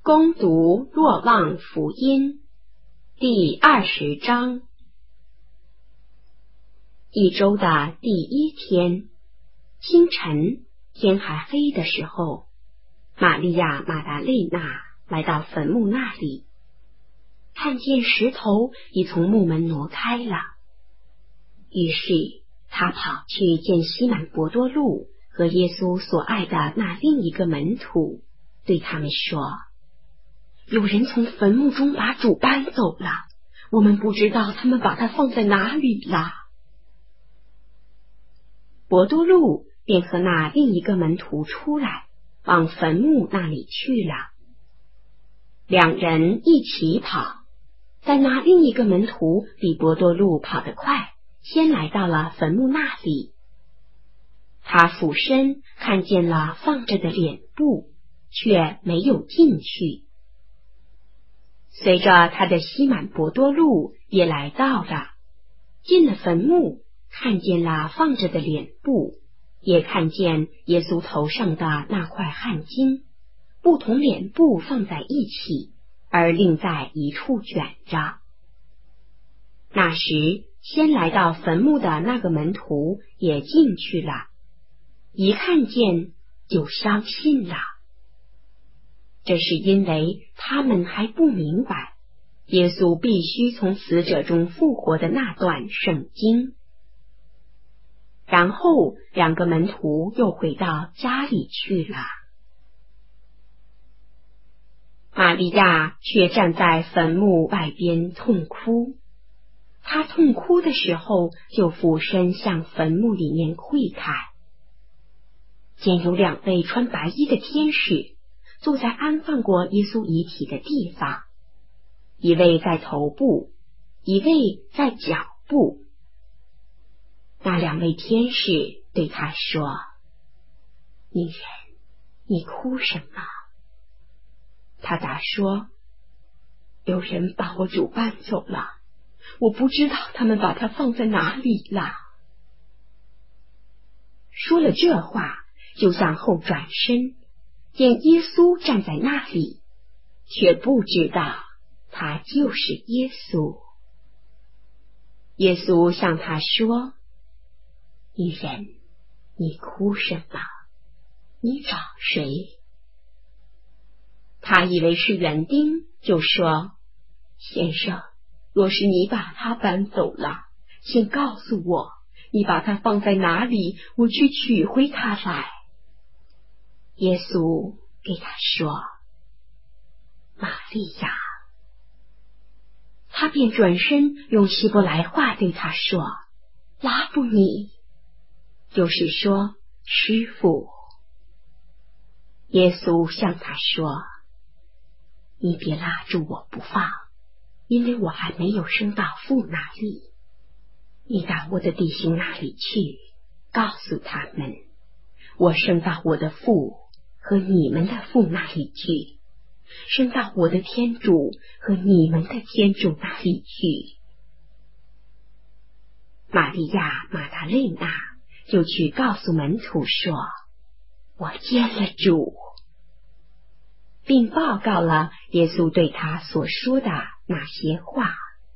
恭读若望福音第20章。一周的第一天，清晨天还黑的时候，玛利亚·马达肋纳来到坟墓那里，看见石头已从墓门挪开了。于是他跑去见西满伯多禄和耶稣所爱的那另一个门徒，对他们说：有人从坟墓中把主搬走了，我们不知道他们把它放在哪里了。伯多禄便和那另一个门徒出来，往坟墓那里去了。两人一起跑，但那另一个门徒比伯多禄跑得快，先来到了坟墓那里。他俯身看见了放着的脸布，却没有进去。随着他的西满伯多禄也来到了，进了坟墓，看见了放着的脸布，也看见耶稣头上的那块汗巾，不同脸布放在一起，而另在一处卷着。那时先来到坟墓的那个门徒也进去了，一看见就相信了。这是因为他们还不明白耶稣必须从死者中复活的那段圣经。然后两个门徒又回到家里去了。玛利亚却站在坟墓外边痛哭。她痛哭的时候，就俯身向坟墓里面窥看，见有两位穿白衣的天使坐在安放过耶稣遗体的地方，一位在头部，一位在脚部。那两位天使对他说：女人，你哭什么？他答说：有人把我主搬走了，我不知道他们把它放在哪里了。说了这话，就向后转身，见耶稣站在那里，却不知道他就是耶稣。耶稣向他说：女人，你哭什么？你找谁？他以为是园丁，就说：先生，若是你把他搬走了，请告诉我，你把他放在哪里，我去取回他来。耶稣给他说：玛利亚。他便转身用希伯来话对他说：拉布尼，就是说师傅。耶稣向他说：你别拉住我不放，因为我还没有升到父那里。你到我的弟兄那里去，告诉他们，我升到我的父和你们的父那里去，升到我的天主和你们的天主那里去。玛利亚·马达肋纳就去告诉门徒说：我见了主，并报告了耶稣对他所说的那些话。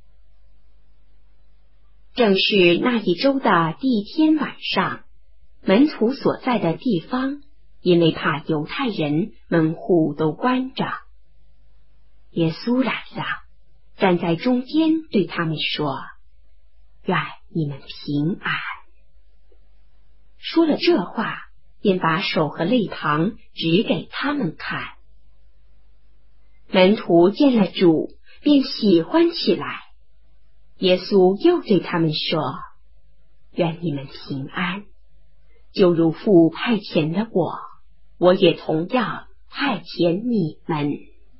正是那一周的第一天晚上，门徒所在的地方，因为怕犹太人，门户都关着。耶稣来了，站在中间对他们说：愿你们平安。说了这话，便把手和肋旁指给他们看。门徒见了主，便喜欢起来。耶稣又对他们说：愿你们平安。就如父派遣了我，我也同样派遣你们。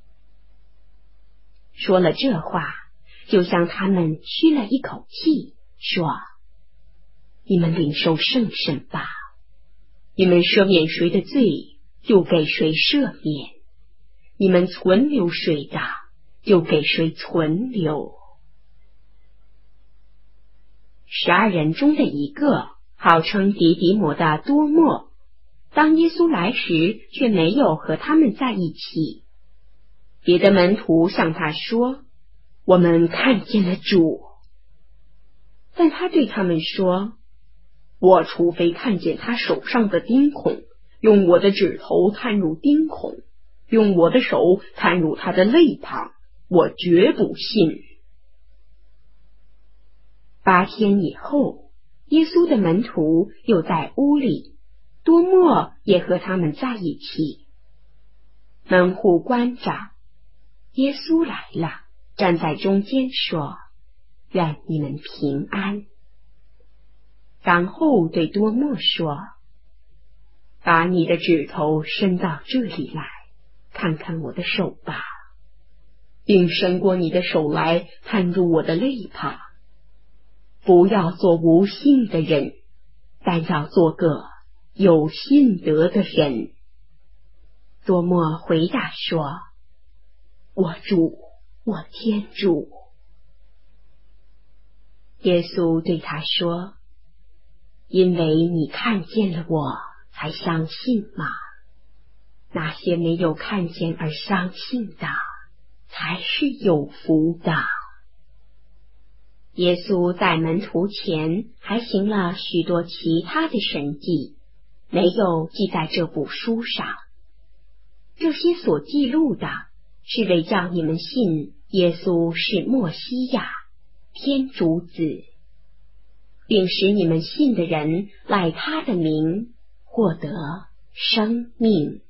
说了这话，就向他们吁了一口气，说：你们领受圣神吧。你们赦免谁的罪，就给谁赦免；你们存留谁的，就给谁存留。12人中的一个，号称狄迪摩的多默，当耶稣来时，却没有和他们在一起。 别的门徒向他说：“我们看见了主。”但他对他们说：“我除非看见他手上的钉孔，用我的指头探入钉孔，用我的手探入他的肋旁，我绝不信。” 8天以后，耶稣的门徒又在屋里，多默也和他们在一起。门户关着，耶稣来了，站在中间说：“愿你们平安。”然后对多默说：“把你的指头伸到这里来，看看我的手吧，并伸过你的手来，探入我的肋旁。不要做无信的人，但要做个有信德的人。”多默回答说：“我主，我天主。”耶稣对他说：“因为你看见了我，才相信吗？那些没有看见而相信的，才是有福的。”耶稣在门徒前还行了许多其他的神迹，没有记在这部书上。这些所记录的，是为叫你们信耶稣是默西亚，天主子，并使你们信的人赖他的名获得生命。